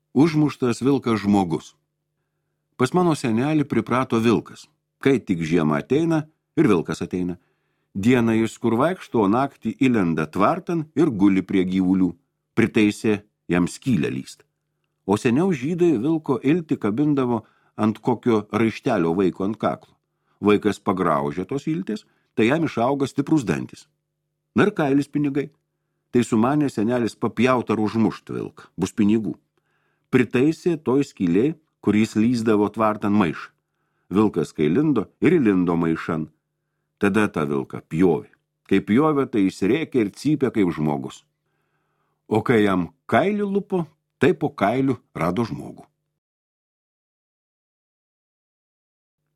Užmuštas vilkas žmogus. Pas mano senelį priprato vilkas. Kai tik žiema ateina ir vilkas ateina. Dieną jis kur vaikšto, o naktį įlenda tvartan ir guli prie gyvulių. Priteisė jam skylę lyst. O seniau žydai vilko iltį kabindavo ant kokio raištelio vaiko ant kaklo. Vaikas pagraužė tos iltis, tai jam išauga stiprus dantis. Na ir kailis pinigai. Tai sumanė senelis papjaut ar užmušt vilką. Bus pinigų. Pritaisė toj skyliai, kur jis lysdavo tvartan maišą. Vilkas kai lindo ir įlindo maišan. Tada tą vilką pjovė. Kai pjovė, tai jis rėkė ir cypė kaip žmogus. O kai jam kailį lupo, tai po kailiu rado žmogų.